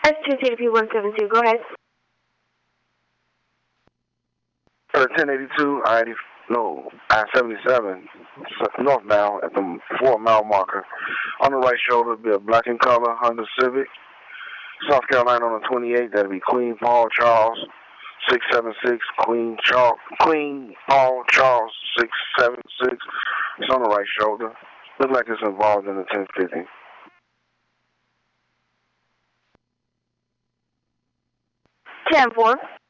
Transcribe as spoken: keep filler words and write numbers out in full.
S two C D P one seven two, go ahead. Uh, ten eighty-two, I eighty, no, I seventy-seven, northbound at the four mile marker. On the right shoulder, be a black and color Honda Civic. South Carolina on the twenty-eight, that'll be Queen Paul Charles, six seven six, Queen Charles, Queen Paul Charles, six seven six. It's on the right shoulder. Looks like it's involved in the ten fifty. ten four.